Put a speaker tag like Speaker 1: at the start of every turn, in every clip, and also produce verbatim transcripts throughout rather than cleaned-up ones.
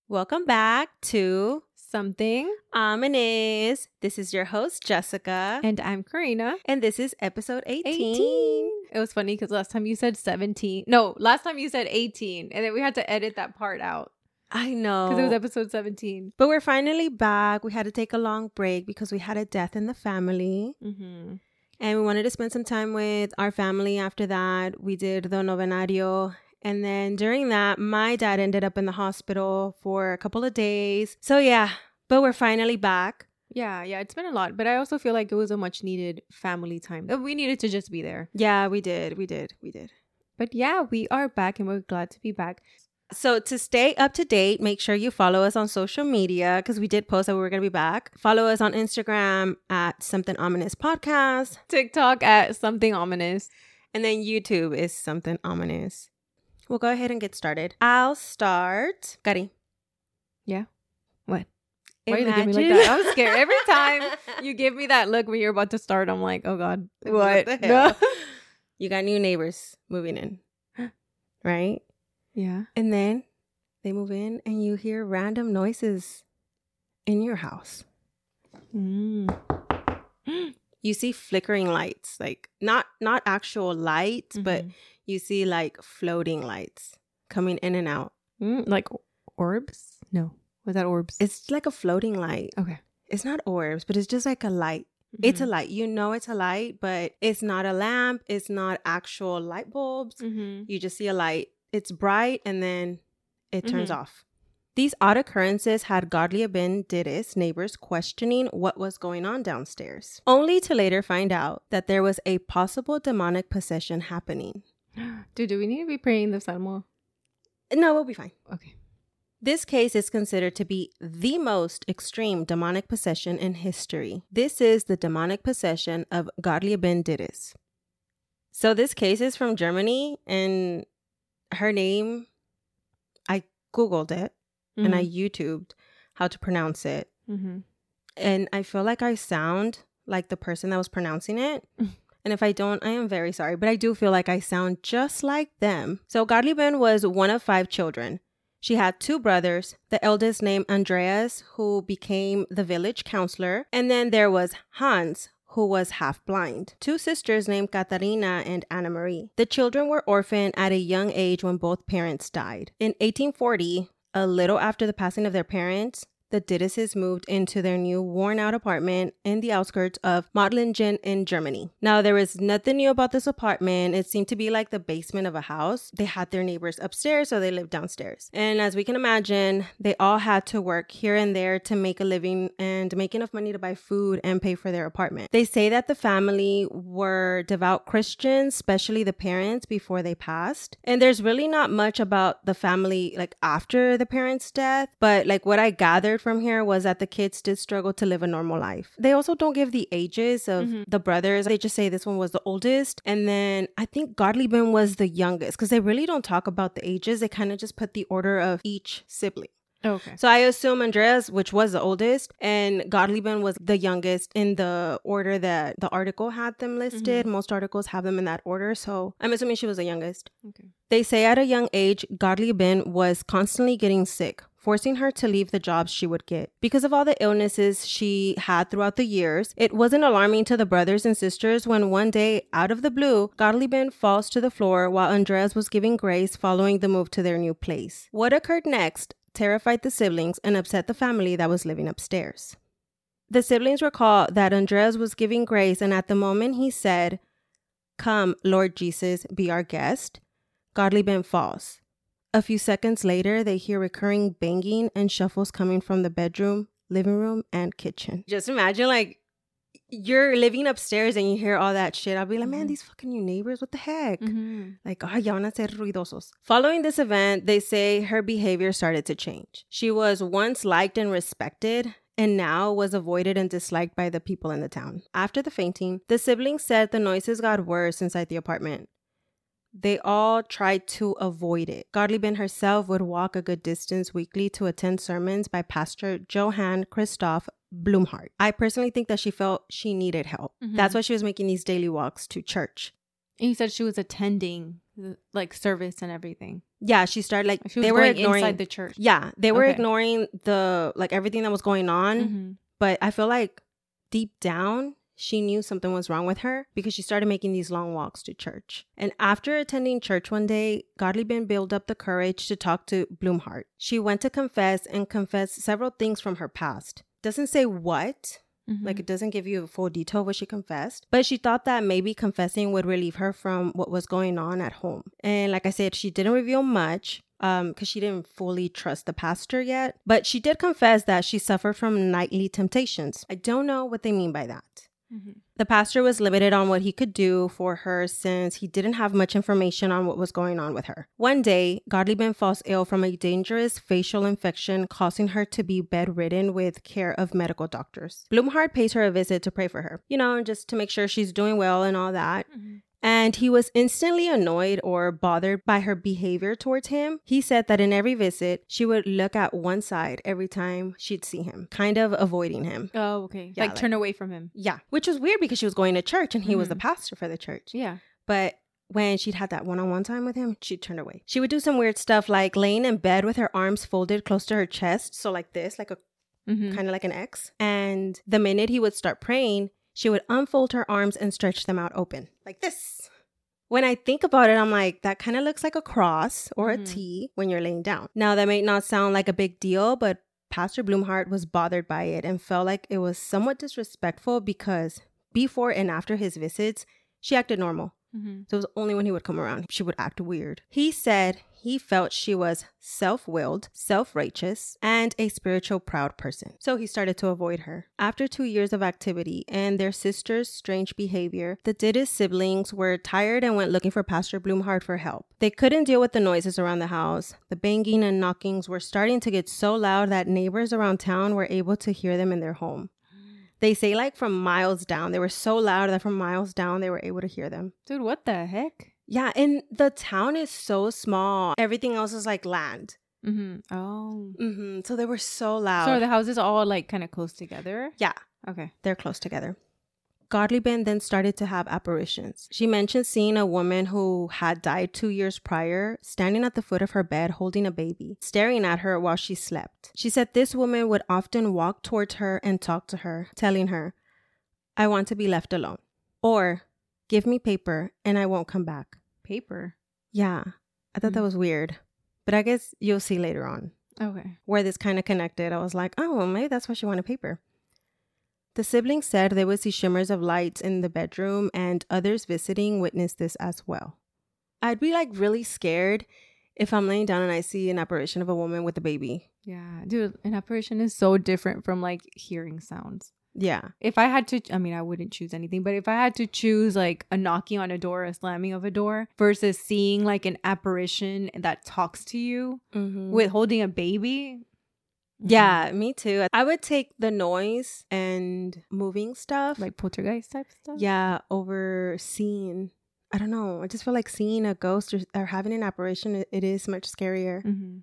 Speaker 1: Welcome back to
Speaker 2: Something
Speaker 1: Ominous. This is your host, Jessica.
Speaker 2: And I'm Karina.
Speaker 1: And this is episode eighteen.
Speaker 2: eighteen. It was funny because last time you said seventeen. No, last time you said eighteen. And then we had to edit that part out.
Speaker 1: I know.
Speaker 2: Because it was episode seventeen.
Speaker 1: But we're finally back. We had to take a long break because we had a death in the family.
Speaker 2: Mm-hmm.
Speaker 1: And we wanted to spend some time with our family after that. We did the novenario. And then during that, my dad ended up in the hospital for a couple of days. So yeah, but we're finally back.
Speaker 2: Yeah, yeah, it's been a lot. But I also feel like it was a much needed family time. We needed to just be there.
Speaker 1: Yeah, we did. We did. We did.
Speaker 2: But yeah, we are back and we're glad to be back.
Speaker 1: So to stay up to date, make sure you follow us on social media because we did post that we were going to be back. Follow us on Instagram at Something Ominous Podcast.
Speaker 2: TikTok at Something Ominous.
Speaker 1: And then YouTube is Something Ominous. We'll go ahead and get started. I'll start. Gary.
Speaker 2: Yeah? What? Why
Speaker 1: Imagine.
Speaker 2: are you looking at me like that? I'm scared. Every time you give me that look when you're about to start, I'm like, oh God. What?
Speaker 1: What the hell? You got new neighbors moving in. Right?
Speaker 2: Yeah.
Speaker 1: And then they move in and you hear random noises in your house.
Speaker 2: Mm.
Speaker 1: You see flickering lights, like not not actual lights, mm-hmm. but you see like floating lights coming in and out.
Speaker 2: Mm, like orbs? No. Was that orbs?
Speaker 1: It's like a floating light.
Speaker 2: Okay.
Speaker 1: It's not orbs, but it's just like a light. Mm-hmm. It's a light. You know it's a light, but it's not a lamp. It's not actual light bulbs.
Speaker 2: Mm-hmm.
Speaker 1: You just see a light. It's bright and then it turns
Speaker 2: mm-hmm.
Speaker 1: off. These odd occurrences had Godly Ben Didis neighbors questioning what was going on downstairs, only to later find out that there was a possible demonic possession happening.
Speaker 2: Dude, do we need to be praying the Salmo?
Speaker 1: No, we'll be fine.
Speaker 2: Okay.
Speaker 1: This case is considered to be the most extreme demonic possession in history. This is the demonic possession of Godly Ben Didis. So this case is from Germany, and her name, I Googled it.
Speaker 2: Mm-hmm.
Speaker 1: And I YouTubed how to pronounce it.
Speaker 2: Mm-hmm.
Speaker 1: And I feel like I sound like the person that was pronouncing it. And if I don't, I am very sorry. But I do feel like I sound just like them. So Godly Ben was one of five children. She had two brothers, the eldest named Andreas, who became the village counselor. And then there was Hans, who was half blind. Two sisters named Katarina and Anna Marie. The children were orphaned at a young age when both parents died. In eighteen forty, a little after the passing of their parents, the Didises moved into their new worn-out apartment in the outskirts of Modlingen in Germany. Now, there was nothing new about this apartment. It seemed to be like the basement of a house. They had their neighbors upstairs, so they lived downstairs. And as we can imagine, they all had to work here and there to make a living and make enough money to buy food and pay for their apartment. They say that the family were devout Christians, especially the parents, before they passed. And there's really not much about the family like after the parents' death, but like what I gathered from here was that the kids did struggle to live a normal life. They also don't give the ages of mm-hmm. the brothers. They just say this one was the oldest. And then I think Godly Ben was the youngest because they really don't talk about the ages. They kind of just put the order of each sibling.
Speaker 2: Okay.
Speaker 1: So I assume Andreas, which was the oldest, and Godly Ben was the youngest in the order that the article had them listed. Mm-hmm. Most articles have them in that order. So I'm assuming she was the youngest.
Speaker 2: Okay.
Speaker 1: They say at a young age, Godly Ben was constantly getting sick, forcing her to leave the jobs she would get. Because of all the illnesses she had throughout the years, it wasn't alarming to the brothers and sisters when one day, out of the blue, Godly Ben falls to the floor while Andreas was giving grace following the move to their new place. What occurred next terrified the siblings and upset the family that was living upstairs. The siblings recall that Andreas was giving grace, and at the moment he said, "Come, Lord Jesus, be our guest," Godly Ben falls. A few seconds later, they hear recurring banging and shuffles coming from the bedroom, living room, and kitchen. Just imagine, like, you're living upstairs and you hear all that shit. I'll be like, man, these fucking new neighbors, what the heck? Mm-hmm. Like, oh, ya van a ser ruidosos. Following this event, they say her behavior started to change. She was once liked and respected, and now was avoided and disliked by the people in the town. After the fainting, the siblings said the noises got worse inside the apartment. They all tried to avoid it. Godly Ben herself would walk a good distance weekly to attend sermons by Pastor Johann Christoph Blumhardt. I personally think that she felt she needed help. Mm-hmm. That's why she was making these daily walks to church.
Speaker 2: And you said she was attending the, like service and everything.
Speaker 1: Yeah, she started like
Speaker 2: She was
Speaker 1: they were
Speaker 2: going
Speaker 1: ignoring
Speaker 2: inside the church.
Speaker 1: Yeah, they were
Speaker 2: Okay.
Speaker 1: ignoring the like everything that was going on.
Speaker 2: Mm-hmm.
Speaker 1: But I feel like deep down, she knew something was wrong with her because she started making these long walks to church. And after attending church one day, Gottlieben built up the courage to talk to Blumhardt. She went to confess and confessed several things from her past. Doesn't say what,
Speaker 2: Mm-hmm.
Speaker 1: like it doesn't give you a full detail of what she confessed, but she thought that maybe confessing would relieve her from what was going on at home. And like I said, she didn't reveal much um because she didn't fully trust the pastor yet, but she did confess that she suffered from nightly temptations. I don't know what they mean by that.
Speaker 2: Mm-hmm.
Speaker 1: The pastor was limited on what he could do for her since he didn't have much information on what was going on with her. One day, Gottlieben falls ill from a dangerous facial infection, causing her to be bedridden with care of medical doctors. Blumhardt pays her a visit to pray for her, you know, just to make sure she's doing well and all that.
Speaker 2: Mm-hmm.
Speaker 1: And he was instantly annoyed or bothered by her behavior towards him. He said that in every visit, she would look at one side every time she'd see him, kind of avoiding him.
Speaker 2: Oh, okay.
Speaker 1: Yeah,
Speaker 2: like,
Speaker 1: like-
Speaker 2: turn away from him.
Speaker 1: Yeah, which was weird because she was going to church and he was
Speaker 2: Mhm.
Speaker 1: the pastor for the church.
Speaker 2: Yeah.
Speaker 1: But when she'd had that one-on-one time with him, she'd turn away. She would do some weird stuff like laying in bed with her arms folded close to her chest. So like this, like a
Speaker 2: Mm-hmm.
Speaker 1: kind of like an X. And the minute he would start praying, she would unfold her arms and stretch them out open like this. When I think about it, I'm like, that kind of looks like a cross or a
Speaker 2: Mhm.
Speaker 1: T when you're laying down. Now, that may not sound like a big deal, but Pastor Blumhardt was bothered by it and felt like it was somewhat disrespectful because before and after his visits, she acted normal.
Speaker 2: Mm-hmm.
Speaker 1: So it was only when he would come around, she would act weird. He said he felt she was self-willed, self-righteous, and a spiritual proud person. So he started to avoid her. After two years of activity and their sister's strange behavior, the Dittis siblings were tired and went looking for Pastor Blumhardt for help. They couldn't deal with the noises around the house. The banging and knockings were starting to get so loud that neighbors around town were able to hear them in their home. They say like from miles down. They were so loud that from miles down, they were able to hear them.
Speaker 2: Dude, what the heck?
Speaker 1: Yeah, and the town is so small. Everything else is like land.
Speaker 2: Mm-hmm. Oh.
Speaker 1: Mm-hmm. So they were so loud.
Speaker 2: So are the houses all like kind of close together?
Speaker 1: Yeah,
Speaker 2: Okay.
Speaker 1: they're close together. Gottlieben then started to have apparitions. She mentioned seeing a woman who had died two years prior standing at the foot of her bed holding a baby, staring at her while she slept. She said this woman would often walk towards her and talk to her, telling her, "I want to be left alone," or "Give me paper and I won't come back."
Speaker 2: Paper.
Speaker 1: Yeah, I thought that
Speaker 2: Mm.
Speaker 1: was weird, but I guess you'll see later on
Speaker 2: Okay.
Speaker 1: where this kind of connected. I was like, oh, well, maybe that's why she wanted paper. The siblings said they would see shimmers of lights in the bedroom, and others visiting witnessed this as well. I'd be like really scared if I'm laying down and I see an apparition of a woman with a baby.
Speaker 2: Yeah. Dude, an apparition is so different from like hearing sounds.
Speaker 1: Yeah.
Speaker 2: If I had to, I mean, I wouldn't choose anything, but if I had to choose like a knocking on a door, a slamming of a door versus seeing like an apparition that talks to you
Speaker 1: Mm-hmm.
Speaker 2: with holding a baby.
Speaker 1: Yeah, me too. I would take the noise and moving stuff.
Speaker 2: Like poltergeist type stuff.
Speaker 1: Yeah, over seeing. I don't know. I just feel like seeing a ghost or, or having an apparition, it, it is much scarier.
Speaker 2: Mm-hmm.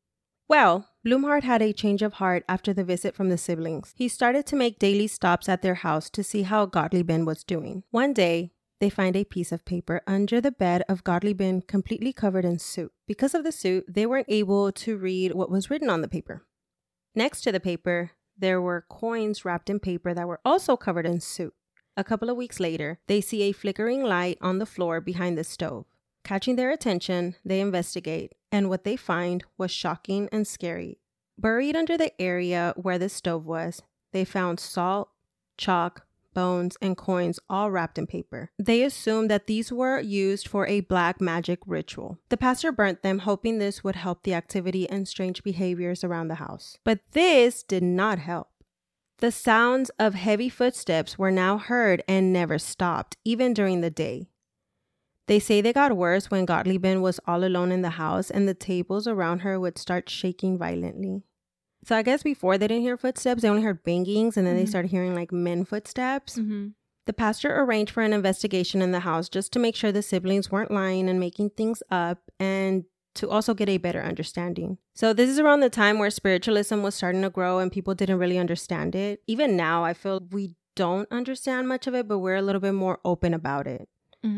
Speaker 1: Well, Blumhardt had a change of heart after the visit from the siblings. He started to make daily stops at their house to see how Gottlieben was doing. One day, they find a piece of paper under the bed of Gottlieben completely covered in soot. Because of the soot, they weren't able to read what was written on the paper. Next to the paper, there were coins wrapped in paper that were also covered in soot. A couple of weeks later, they see a flickering light on the floor behind the stove. Catching their attention, they investigate, and what they find was shocking and scary. Buried under the area where the stove was, they found salt, chalk, bones, and coins all wrapped in paper. They assumed that these were used for a black magic ritual. The pastor burnt them, hoping this would help the activity and strange behaviors around the house. But this did not help. The sounds of heavy footsteps were now heard and never stopped, even during the day. They say they got worse when Gottlieben was all alone in the house and the tables around her would start shaking violently. So I guess before they didn't hear footsteps, they only heard bangings, and then mm-hmm. they started hearing like men footsteps.
Speaker 2: Mm-hmm.
Speaker 1: The pastor arranged for an investigation in the house just to make sure the siblings weren't lying and making things up, and to also get a better understanding. So this is around the time where spiritualism was starting to grow and people didn't really understand it. Even now, I feel we don't understand much of it, but we're a little bit more open about it.
Speaker 2: Mm-hmm.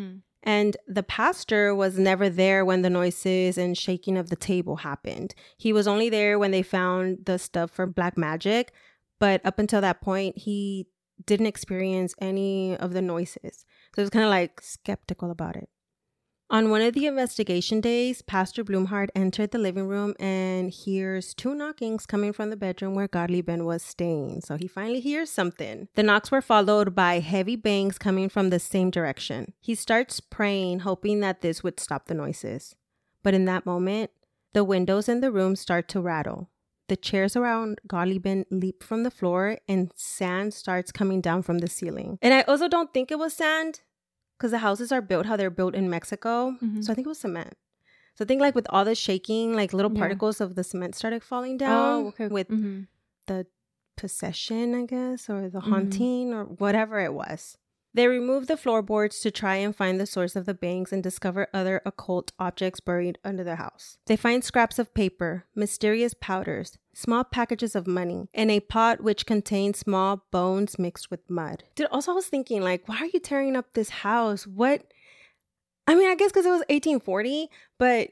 Speaker 1: And the pastor was never there when the noises and shaking of the table happened. He was only there when they found the stuff for black magic. But up until that point, he didn't experience any of the noises. So he was kind of like skeptical about it. On one of the investigation days, Pastor Blumhardt entered the living room and hears two knockings coming from the bedroom where Gottlieben was staying. So he finally hears something. The knocks were followed by heavy bangs coming from the same direction. He starts praying, hoping that this would stop the noises. But in that moment, the windows in the room start to rattle. The chairs around Gottlieben leap from the floor and sand starts coming down from the ceiling. And I also don't think it was sand, because the houses are built how they're built in Mexico. Mm-hmm. So I think it was cement. So I think like with all the shaking, like little yeah. particles of the cement started falling down
Speaker 2: oh, okay.
Speaker 1: with
Speaker 2: mm-hmm.
Speaker 1: the possession, I guess, or the haunting mm-hmm. or whatever it was. They removed the floorboards to try and find the source of the bangs and discover other occult objects buried under the house. They find scraps of paper, mysterious powders, small packages of money, and a pot which contained small bones mixed with mud. Dude, also I was thinking, like, why are you tearing up this house? What? I mean, I guess because it was eighteen forty, but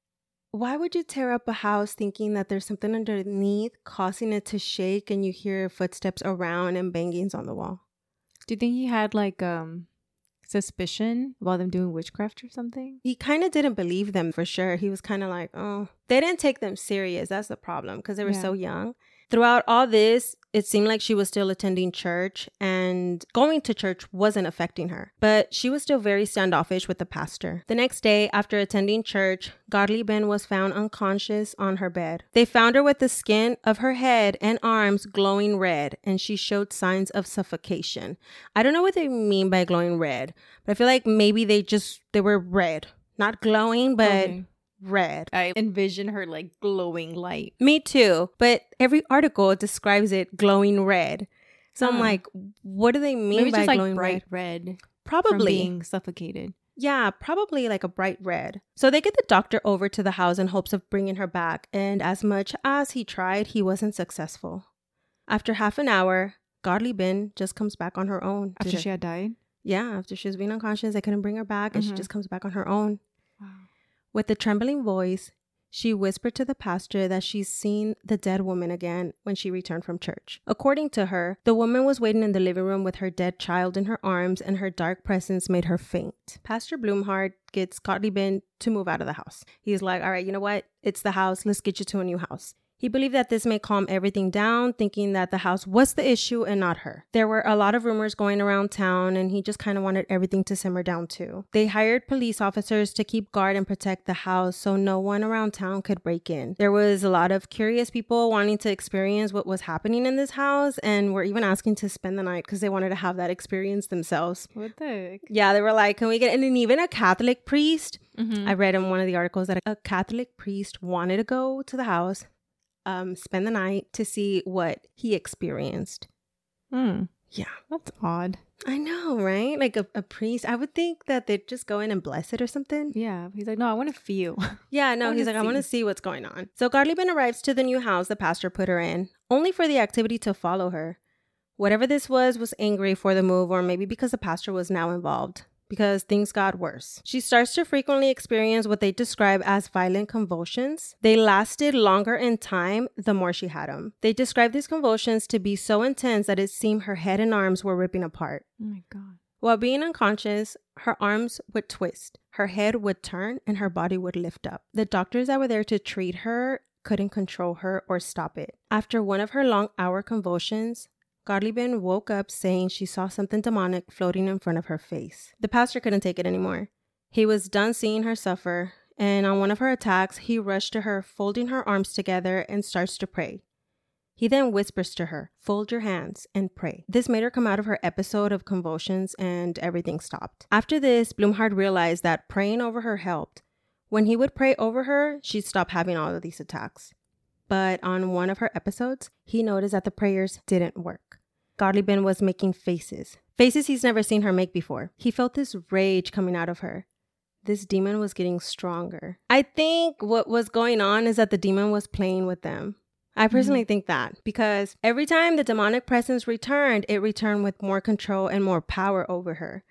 Speaker 1: why would you tear up a house thinking that there's something underneath causing it to shake and you hear footsteps around and bangings on the wall?
Speaker 2: Do you think he had like um suspicion about them doing witchcraft or something?
Speaker 1: He kind of didn't believe them for sure. He was kind of like, oh, they didn't take them serious. That's the problem because they were yeah. so young. Throughout all this, it seemed like she was still attending church and going to church wasn't affecting her. But she was still very standoffish with the pastor. The next day, after attending church, Gottlieben was found unconscious on her bed. They found her with the skin of her head and arms glowing red, and she showed signs of suffocation. I don't know what they mean by glowing red, but I feel like maybe they just, they were red. Not glowing, but... Okay. Red.
Speaker 2: I envision her like glowing light.
Speaker 1: Me too. But every article describes it glowing red. So uh, I'm like, what do they mean
Speaker 2: maybe
Speaker 1: by
Speaker 2: just like
Speaker 1: glowing
Speaker 2: bright
Speaker 1: red?
Speaker 2: red?
Speaker 1: Probably.
Speaker 2: From being suffocated.
Speaker 1: Yeah, probably like a bright red. So they get the doctor over to the house in hopes of bringing her back. And as much as he tried, he wasn't successful. After half an hour, Gottlieben just comes back on her own.
Speaker 2: After she had died?
Speaker 1: Yeah, after she was being unconscious, they couldn't bring her back. And mm-hmm. she just comes back on her own.
Speaker 2: Wow.
Speaker 1: With a trembling voice, she whispered to the pastor that she's seen the dead woman again when she returned from church. According to her, the woman was waiting in the living room with her dead child in her arms, and her dark presence made her faint. Pastor Blumhardt gets Gottlieben to move out of the house. He's like, all right, you know what? It's the house. Let's get you to a new house. He believed that this may calm everything down, thinking that the house was the issue and not her. There were a lot of rumors going around town, and he just kind of wanted everything to simmer down too. They hired police officers to keep guard and protect the house so no one around town could break in. There was a lot of curious people wanting to experience what was happening in this house, and were even asking to spend the night because they wanted to have that experience themselves.
Speaker 2: What the heck?
Speaker 1: Yeah, they were like, can we get... And even a Catholic priest, mm-hmm. I read in one of the articles that a Catholic priest wanted to go to the house, Um, spend the night to see what he experienced.
Speaker 2: Hmm.
Speaker 1: Yeah.
Speaker 2: That's odd.
Speaker 1: I know, right? Like a, a priest. I would think that they'd just go in and bless it or something.
Speaker 2: Yeah. He's like, no, I want to feel.
Speaker 1: Yeah, no, he's like, see. I want to see what's going on. So Gottlieben arrives to the new house the pastor put her in, only for the activity to follow her. Whatever this was, was angry for the move, or maybe because the pastor was now involved. Because things got worse. She starts to frequently experience what they describe as violent convulsions. They lasted longer in time the more she had them. They describe these convulsions to be so intense that it seemed her head and arms were ripping apart.
Speaker 2: Oh my God.
Speaker 1: While being unconscious, her arms would twist, her head would turn, and her body would lift up. The doctors that were there to treat her couldn't control her or stop it. After one of her long hour convulsions, Gottlieben woke up saying she saw something demonic floating in front of her face. The pastor couldn't take it anymore. He was done seeing her suffer, and on one of her attacks, he rushed to her, folding her arms together, and starts to pray. He then whispers to her, "Fold your hands and pray." This made her come out of her episode of convulsions, and everything stopped. After this, Blumhardt realized that praying over her helped. When he would pray over her, she'd stop having all of these attacks. But on one of her episodes, he noticed that the prayers didn't work. Gottlieben was making faces. Faces he's never seen her make before. He felt this rage coming out of her. This demon was getting stronger. I think what was going on is that the demon was playing with them. I personally mm-hmm. think that because every time the demonic presence returned, it returned with more control and more power over her.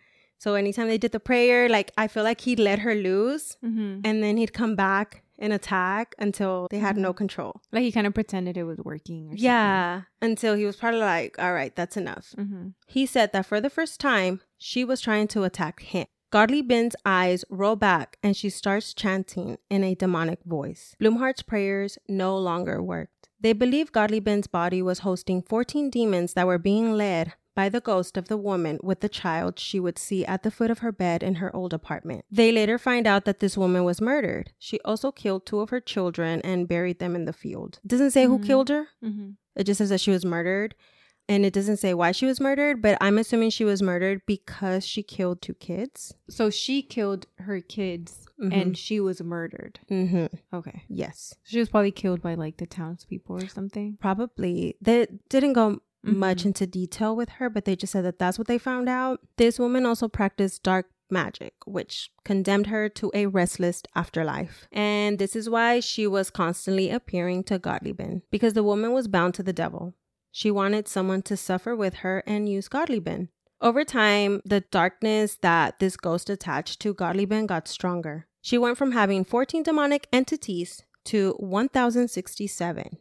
Speaker 1: So anytime they did the prayer, like I feel like he'd let her loose
Speaker 2: Mm-hmm.
Speaker 1: and then he'd come back and attack until they had
Speaker 2: Mhm.
Speaker 1: no control.
Speaker 2: Like he kind of pretended it was working. Or something.
Speaker 1: Yeah, until he was probably like, all right, that's enough.
Speaker 2: Mm-hmm.
Speaker 1: He said that for the first time, she was trying to attack him. Godly Ben's eyes roll back and she starts chanting in a demonic voice. Blumhardt's prayers no longer worked. They believe Godly Ben's body was hosting fourteen demons that were being led by the ghost of the woman with the child she would see at the foot of her bed in her old apartment. They later find out that this woman was murdered. She also killed two of her children and buried them in the field. It doesn't say
Speaker 2: Mm-hmm.
Speaker 1: who killed her.
Speaker 2: Mm-hmm.
Speaker 1: It just says that she was murdered. And it doesn't say why she was murdered, but I'm assuming she was murdered because she killed two kids.
Speaker 2: So she killed her kids
Speaker 1: Mhm.
Speaker 2: and she was murdered.
Speaker 1: Mm-hmm.
Speaker 2: Okay.
Speaker 1: Yes.
Speaker 2: She was probably killed by like the townspeople or something.
Speaker 1: Probably. They didn't go much
Speaker 2: Mhm.
Speaker 1: into detail with her, but they just said that that's what they found out. This woman also practiced dark magic, which condemned her to a restless afterlife. And this is why she was constantly appearing to Godly Ben, because the woman was bound to the devil. She wanted someone to suffer with her and use Godly Ben. Over time, the darkness that this ghost attached to Godly Ben got stronger. She went from having fourteen demonic entities to one thousand sixty-seven.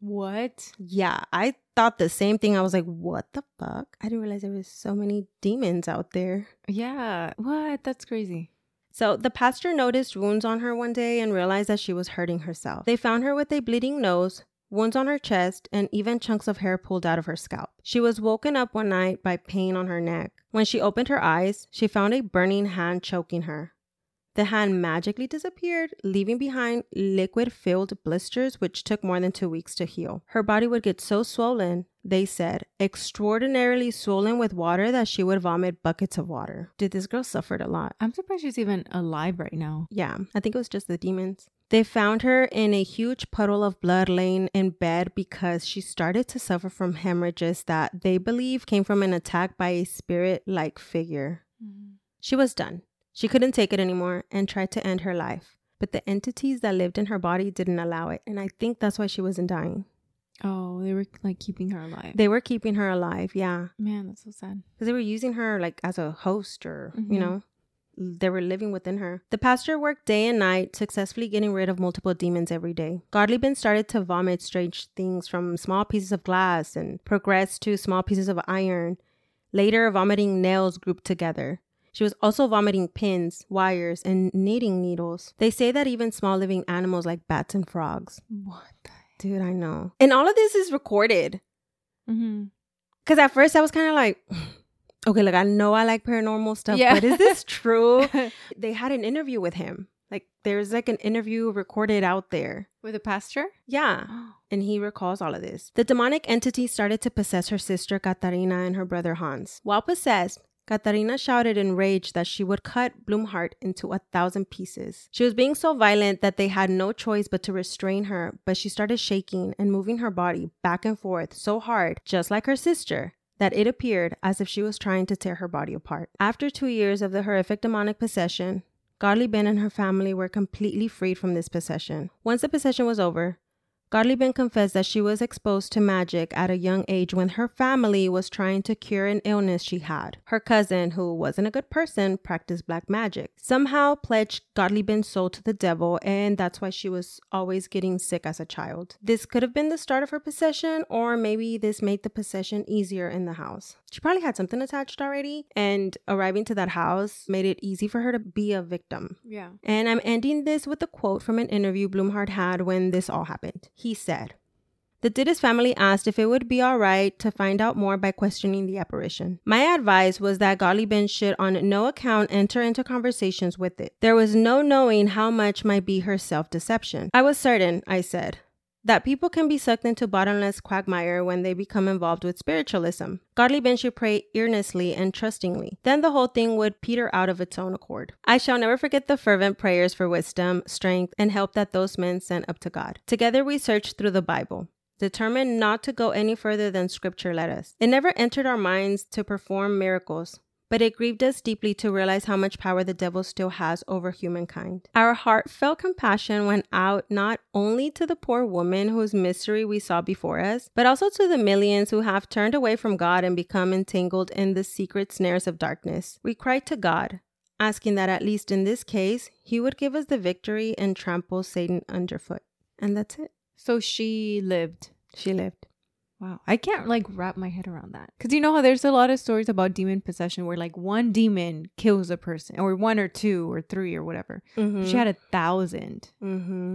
Speaker 2: What?
Speaker 1: Yeah, I thought the same thing. I was like, what the fuck? I didn't realize there was so many demons out there.
Speaker 2: Yeah. What? That's crazy.
Speaker 1: So the pastor noticed wounds on her one day and realized that she was hurting herself. They found her with a bleeding nose, wounds on her chest, and even chunks of hair pulled out of her scalp. She was woken up one night by pain on her neck. When she opened her eyes, she found a burning hand choking her. The hand magically disappeared, leaving behind liquid-filled blisters which took more than two weeks to heal. Her body would get so swollen, they said, extraordinarily swollen with water that she would vomit buckets of water. Dude, this girl suffered a lot.
Speaker 2: I'm surprised she's even alive right now.
Speaker 1: Yeah, I think it was just the demons. They found her in a huge puddle of blood laying in bed because she started to suffer from hemorrhages that they believe came from an attack by a spirit-like figure.
Speaker 2: Mm-hmm.
Speaker 1: She was done. She couldn't take it anymore and tried to end her life. But the entities that lived in her body didn't allow it. And I think that's why she wasn't dying.
Speaker 2: Oh, they were like keeping her alive.
Speaker 1: They were keeping her alive, yeah.
Speaker 2: Man, that's so sad.
Speaker 1: Because they were using her like as a host or,
Speaker 2: Mhm.
Speaker 1: you know, they were living within her. The pastor worked day and night, successfully getting rid of multiple demons every day. Godly Ben started to vomit strange things from small pieces of glass and progressed to small pieces of iron, later vomiting nails grouped together. She was also vomiting pins, wires, and knitting needles. They say that even small living animals like bats and frogs.
Speaker 2: What the
Speaker 1: Dude, I know. And all of this is recorded.
Speaker 2: Mm-hmm.
Speaker 1: Because at first I was kind of like, okay, like I know I like paranormal stuff,
Speaker 2: Yeah.
Speaker 1: but is this true? They had an interview with him. Like there's like an interview recorded out there.
Speaker 2: With a pastor?
Speaker 1: Yeah. And he recalls all of this. The demonic entity started to possess her sister Katarina and her brother Hans. While possessed, Katarina shouted in rage that she would cut Blumhardt into a thousand pieces. She was being so violent that they had no choice but to restrain her, but she started shaking and moving her body back and forth so hard, just like her sister, that it appeared as if she was trying to tear her body apart. After two years of the horrific demonic possession, Godly Ben and her family were completely freed from this possession. Once the possession was over, Godly Ben confessed that she was exposed to magic at a young age when her family was trying to cure an illness she had. Her cousin, who wasn't a good person, practiced black magic. Somehow pledged Godly Ben's soul to the devil, and that's why she was always getting sick as a child. This could have been the start of her possession, or maybe this made the possession easier in the house. She probably had something attached already, and arriving to that house made it easy for her to be a victim.
Speaker 2: Yeah.
Speaker 1: And I'm ending this with a quote from an interview Blumhardt had when this all happened. He said, "The Dittus family asked if it would be all right to find out more by questioning the apparition. My advice was that Godly Ben should on no account enter into conversations with it. There was no knowing how much might be her self-deception. I was certain," I said, "that people can be sucked into bottomless quagmire when they become involved with spiritualism. Godly Ben should pray earnestly and trustingly. Then the whole thing would peter out of its own accord. I shall never forget the fervent prayers for wisdom, strength, and help that those men sent up to God. Together we searched through the Bible, determined not to go any further than Scripture led us. It never entered our minds to perform miracles, but it grieved us deeply to realize how much power the devil still has over humankind. Our heartfelt compassion went out not only to the poor woman whose misery we saw before us, but also to the millions who have turned away from God and become entangled in the secret snares of darkness. We cried to God, asking that at least in this case, he would give us the victory and trample Satan underfoot. And that's it.
Speaker 2: So she lived.
Speaker 1: She lived.
Speaker 2: Wow. I can't like wrap my head around that. Because you know how there's a lot of stories about demon possession where like one demon kills a person, or one or two or three or whatever.
Speaker 1: Mm-hmm.
Speaker 2: She had a thousand.
Speaker 1: Mm-hmm.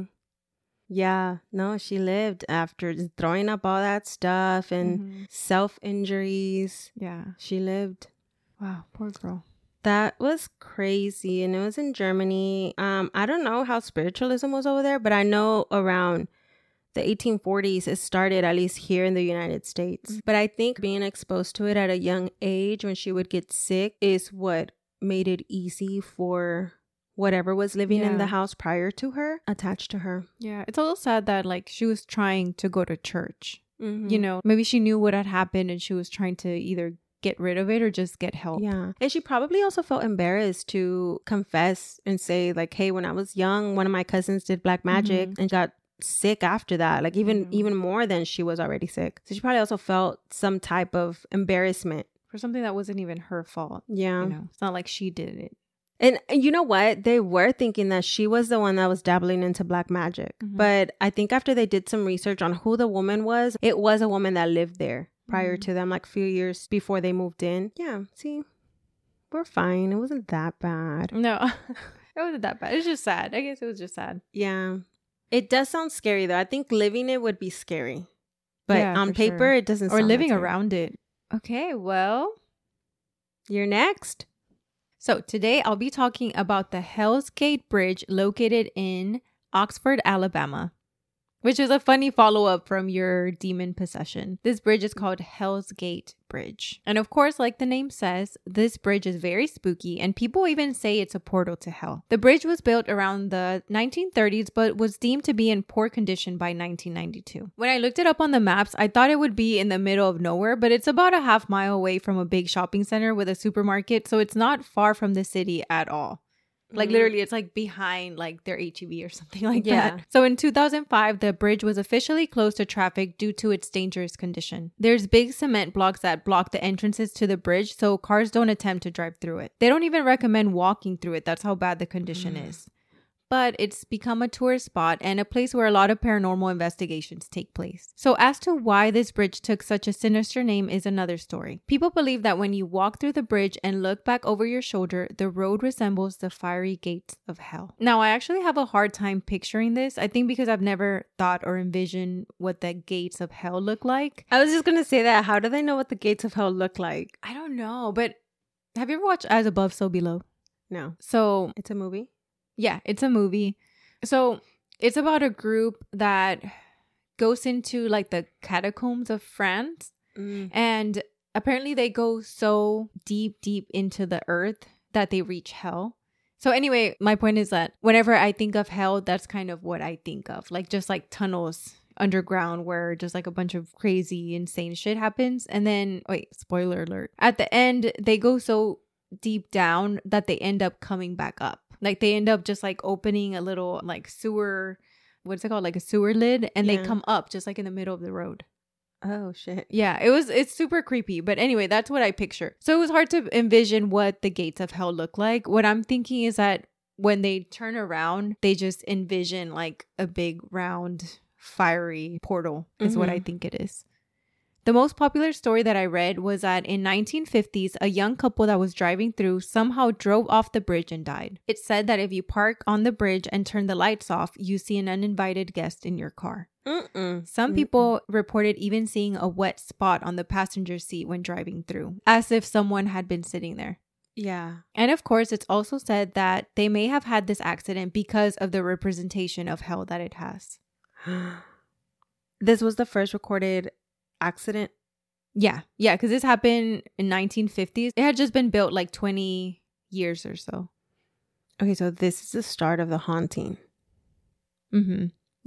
Speaker 1: Yeah. No, she lived after throwing up all that stuff and mm-hmm. self-injuries.
Speaker 2: Yeah.
Speaker 1: She lived.
Speaker 2: Wow. Poor girl.
Speaker 1: That was crazy. And it was in Germany. Um, I don't know how spiritualism was over there, but I know around the eighteen forties, it started at least here in the United States. Mm-hmm. But I think being exposed to it at a young age when she would get sick is what made it easy for whatever was living yeah. in the house prior to her, attached to her.
Speaker 2: Yeah. It's a little sad that like she was trying to go to church.
Speaker 1: Mm-hmm.
Speaker 2: You know, maybe she knew what had happened and she was trying to either get rid of it or just get help.
Speaker 1: Yeah. And she probably also felt embarrassed to confess and say like, hey, when I was young, one of my cousins did black magic mm-hmm. and got sick after that, like even mm-hmm. even more than she was already sick. So she probably also felt some type of embarrassment
Speaker 2: for something that wasn't even her fault.
Speaker 1: Yeah.
Speaker 2: You know, it's not like she did it.
Speaker 1: And you know what? They were thinking that she was the one that was dabbling into black magic. Mm-hmm. But I think after they did some research on who the woman was, it was a woman that lived there prior mm-hmm. to them, like a few years before they moved in. Yeah, see, we're fine. It wasn't that bad.
Speaker 2: No, it wasn't that bad. It was just sad. I guess it was just sad.
Speaker 1: Yeah. It does sound scary, though. I think living it would be scary. But
Speaker 2: yeah,
Speaker 1: on paper,
Speaker 2: sure.
Speaker 1: it doesn't
Speaker 2: or
Speaker 1: sound
Speaker 2: Or living
Speaker 1: that scary.
Speaker 2: around it. Okay, well.
Speaker 1: You're next.
Speaker 2: So today, I'll be talking about the Hell's Gate Bridge located in Oxford, Alabama, which is a funny follow-up from your demon possession. This bridge is called Hell's Gate Bridge. And of course, like the name says, this bridge is very spooky and people even say it's a portal to hell. The bridge was built around the nineteen thirties but was deemed to be in poor condition by nineteen ninety-two. When I looked it up on the maps, I thought it would be in the middle of nowhere, but it's about a half mile away from a big shopping center with a supermarket, so it's not far from the city at all. Like, literally, it's like behind like their H E B or something like
Speaker 1: yeah.
Speaker 2: that. So in two thousand five, the bridge was officially closed to traffic due to its dangerous condition. There's big cement blocks that block the entrances to the bridge, so cars don't attempt to drive through it. They don't even recommend walking through it. That's how bad the condition mm. is. But it's become a tourist spot and a place where a lot of paranormal investigations take place. So as to why this bridge took such a sinister name is another story. People believe that when you walk through the bridge and look back over your shoulder, the road resembles the fiery gates of hell. Now, I actually have a hard time picturing this. I think because I've never thought or envisioned what the gates of hell look like.
Speaker 1: I was just going to say that. How do they know what the gates of hell look like?
Speaker 2: I don't know. But have you ever watched As Above, So Below?
Speaker 1: No.
Speaker 2: So
Speaker 1: it's a movie?
Speaker 2: Yeah, it's a movie. So it's about a group that goes into like the catacombs of France. Mm. And apparently they go so deep, deep into the earth that they reach hell. So anyway, my point is that whenever I think of hell, that's kind of what I think of. Like just like tunnels underground where just like a bunch of crazy, insane shit happens. And then, wait, spoiler alert. At the end, they go so deep down that they end up coming back up. Like they end up just like opening a little like sewer, what's it called? Like a sewer lid. And yeah. they come up just like in the middle of the road.
Speaker 1: Oh, shit.
Speaker 2: Yeah, it was, it's super creepy. But anyway, that's what I picture. So it was hard to envision what the gates of hell look like. What I'm thinking is that when they turn around, they just envision like a big round fiery portal is mm-hmm. what I think it is. The most popular story that I read was that in nineteen fifties, a young couple that was driving through somehow drove off the bridge and died. It said that if you park on the bridge and turn the lights off, you see an uninvited guest in your car. Mm-mm. Some people Mm-mm. reported even seeing a wet spot on the passenger seat when driving through, as if someone had been sitting there.
Speaker 1: Yeah.
Speaker 2: And of course, it's also said that they may have had this accident because of the representation of hell that it has.
Speaker 1: This was the first recorded accident?
Speaker 2: Yeah. Yeah, because this happened in nineteen fifties. It had just been built like twenty years or so.
Speaker 1: Okay, so this is the start of the haunting.
Speaker 2: Mm-hmm. Yeah.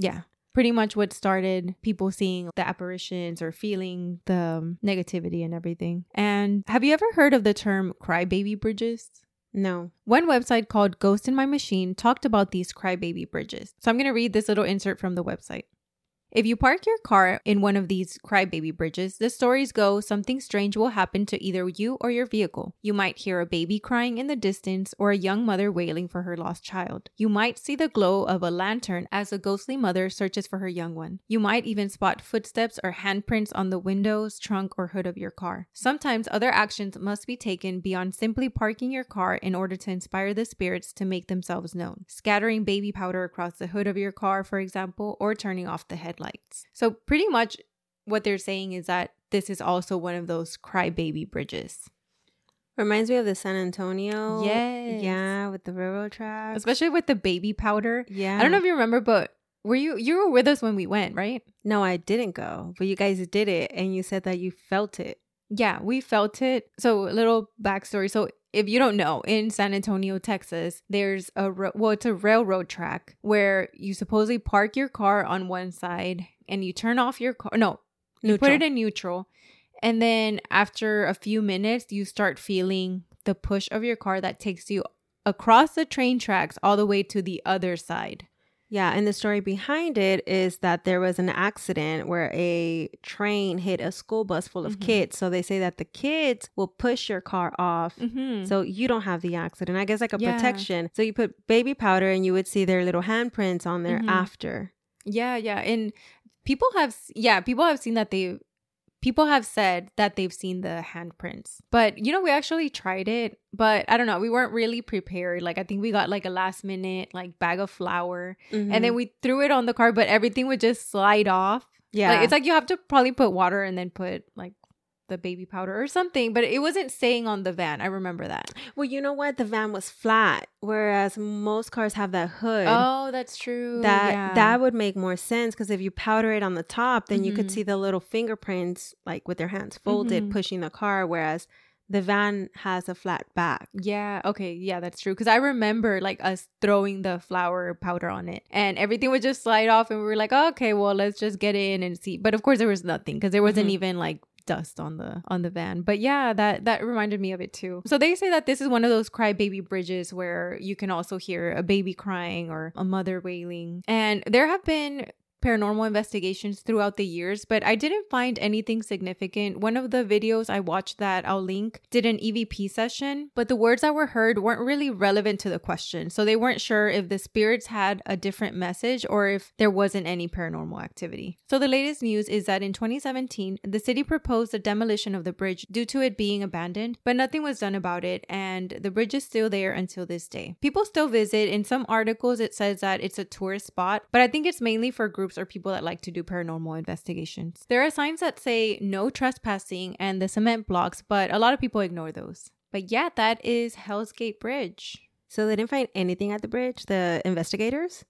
Speaker 2: pretty much what started people seeing the apparitions or feeling the negativity and everything. And have you ever heard of the term crybaby bridges?
Speaker 1: No.
Speaker 2: One website called Ghost in My Machine talked about these crybaby bridges. So I'm going to read this little insert from the website. If you park your car in one of these crybaby bridges, the stories go something strange will happen to either you or your vehicle. You might hear a baby crying in the distance or a young mother wailing for her lost child. You might see the glow of a lantern as a ghostly mother searches for her young one. You might even spot footsteps or handprints on the windows, trunk, or hood of your car. Sometimes other actions must be taken beyond simply parking your car in order to inspire the spirits to make themselves known. Scattering baby powder across the hood of your car, for example, or turning off the headlights. Lights. So pretty much what they're saying is that this is also one of those crybaby bridges.
Speaker 1: Reminds me of the San Antonio.
Speaker 2: Yes.
Speaker 1: Yeah, with the railroad tracks.
Speaker 2: Especially with the baby powder.
Speaker 1: Yeah.
Speaker 2: I don't know if you remember, but were you you were with us when we went, right?
Speaker 1: No, I didn't go, but you guys did it and you said that you felt it.
Speaker 2: Yeah, we felt it. So a little backstory. So if you don't know, in San Antonio, Texas, there's a, well, it's a railroad track where you supposedly park your car on one side and you turn off your car. No, you
Speaker 1: Neutral.
Speaker 2: put it in neutral. And then after a few minutes, you start feeling the push of your car that takes you across the train tracks all the way to the other side.
Speaker 1: Yeah, and the story behind it is that there was an accident where a train hit a school bus full of mm-hmm. kids. So they say that the kids will push your car off mm-hmm. so you don't have the accident. I guess like a yeah. protection. So you put baby powder and you would see their little handprints on there mm-hmm. after.
Speaker 2: Yeah, yeah. And people have, yeah, people have seen that they, people have said that they've seen the handprints. But, you know, we actually tried it. But I don't know. We weren't really prepared. Like, I think we got like a last minute like bag of flour. Mm-hmm. And then we threw it on the car. But everything would just slide off. Yeah. Like, it's like you have to probably put water and then put like the baby powder or something. But it wasn't staying on the van. I remember that.
Speaker 1: Well, you know what? The van was flat. Whereas most cars have that hood.
Speaker 2: Oh, that's true.
Speaker 1: That
Speaker 2: yeah.
Speaker 1: that would make more sense. Because if you powder it on the top, then mm-hmm. you could see the little fingerprints like with their hands folded mm-hmm. pushing the car. Whereas the van has a flat back.
Speaker 2: Yeah. Okay. Yeah, that's true. Because I remember like us throwing the flour powder on it and everything would just slide off. And we were like, oh, okay, well, let's just get in and see. But of course, there was nothing because there wasn't mm-hmm. even like dust on the on the van. But yeah, that that reminded me of it too. So they say that this is one of those crybaby bridges where you can also hear a baby crying or a mother wailing. And there have been paranormal investigations throughout the years, but I didn't find anything significant. One of the videos I watched that I'll link did an E V P session, but the words that were heard weren't really relevant to the question. So they weren't sure if the spirits had a different message or if there wasn't any paranormal activity. So the latest news is that in twenty seventeen, the city proposed the demolition of the bridge due to it being abandoned, but nothing was done about it, and the bridge is still there until this day. People still visit. In some articles, it says that it's a tourist spot, but I think it's mainly for groups or people that like to do paranormal investigations. There are signs that say no trespassing and the cement blocks, but a lot of people ignore those. But yeah, that is Hell's Gate Bridge.
Speaker 1: So they didn't find anything at the bridge, the investigators?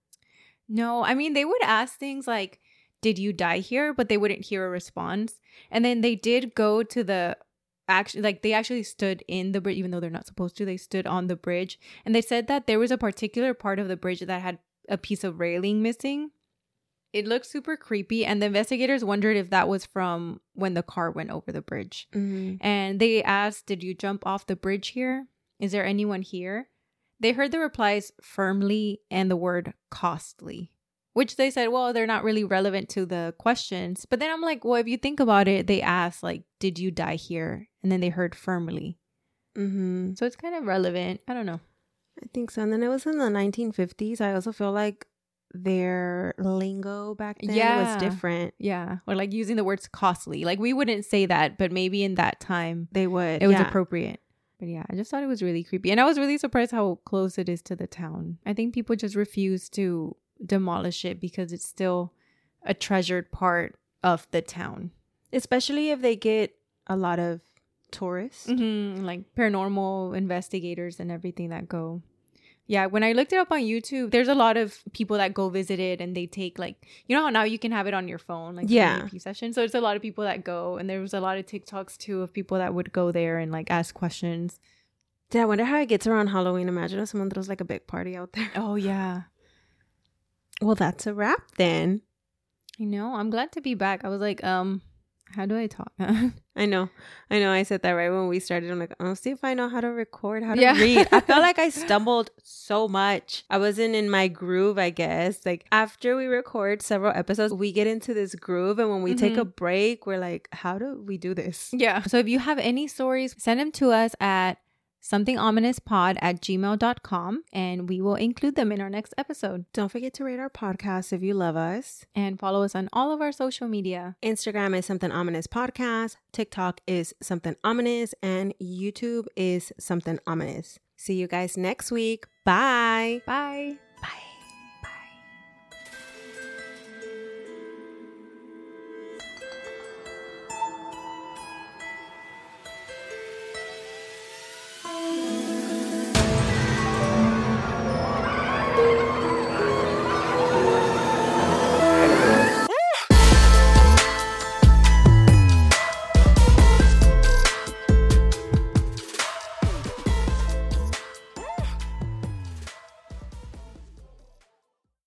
Speaker 2: No, I mean, they would ask things like, did you die here? But they wouldn't hear a response. And then they did go to the actually, like they actually stood in the bridge, even though they're not supposed to. They stood on the bridge and they said that there was a particular part of the bridge that had a piece of railing missing. It looked super creepy, and the investigators wondered if that was from when the car went over the bridge. Mm-hmm. And they asked, did you jump off the bridge here? Is there anyone here? They heard the replies firmly and the word costly, which they said, well, they're not really relevant to the questions. But then I'm like, well, if you think about it, they asked, like, did you die here? And then they heard firmly. Mm-hmm. So it's kind of relevant. I don't know.
Speaker 1: I think so. And then it was in the nineteen fifties. I also feel like their lingo back then yeah. was different.
Speaker 2: Yeah. Or like using the words costly. Like we wouldn't say that, but maybe in that time
Speaker 1: they would.
Speaker 2: It was
Speaker 1: yeah.
Speaker 2: appropriate. But yeah, I just thought it was really creepy. And I was really surprised how close it is to the town. I think people just refuse to demolish it because it's still a treasured part of the town.
Speaker 1: Especially if they get a lot of tourists.
Speaker 2: Mm-hmm. Like paranormal investigators and everything that go. Yeah, when I looked it up on YouTube, there's a lot of people that go visit it and they take like, you know how now you can have it on your phone, like
Speaker 1: yeah.
Speaker 2: the V I P session. So it's a lot of people that go, and there was a lot of TikToks too of people that would go there and like ask questions.
Speaker 1: Yeah, I wonder how it gets around Halloween. Imagine if someone throws like a big party out there.
Speaker 2: Oh yeah.
Speaker 1: Well, that's a wrap then.
Speaker 2: You know, I'm glad to be back. I was like, um, how do I talk?
Speaker 1: I know. I know. I said that right when we started. I'm like, I'll see if I know how to record, how to
Speaker 2: Yeah.
Speaker 1: read. I felt like I stumbled so much. I wasn't in my groove, I guess. Like after we record several episodes, we get into this groove. And when we mm-hmm. take a break, we're like, how do we do this?
Speaker 2: Yeah. So if you have any stories, send them to us at somethingominouspod at gmail dot com and we will include them in our next episode.
Speaker 1: Don't forget to rate our podcast if you love us.
Speaker 2: And follow us on all of our social media.
Speaker 1: Instagram is Something Ominous Podcast. TikTok is Something Ominous. And YouTube is Something Ominous. See you guys next week. Bye.
Speaker 2: Bye.